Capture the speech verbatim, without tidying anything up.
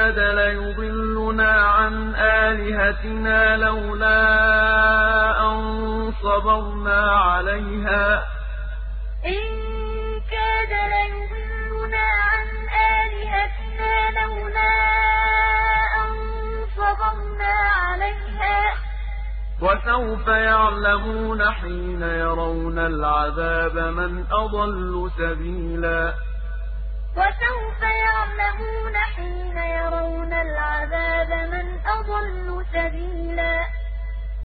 كَادَ لَيُضِلُّنَا عَنْ آلِهَتِنَا لَوْلَا أَن صَبَرْنَا عَلَيْهَا ۚ إِن كَادَ لَيُضِلُّنَا عَنْ آلِهَتِنَا لَوْلَا أَن صَبَرْنَا عَلَيْهَا ۚ وَسَوْفَ يَعْلَمُونَ حِينَ يَرَوْنَ الْعَذَابَ مَنْ أَضَلُّ سَبِيلًا وَسَوْفَ يَعْلَمُونَ حِينَ يَرَوْنَ الْعَذَابَ مَنْ أَضَلُّ سَبِيلًا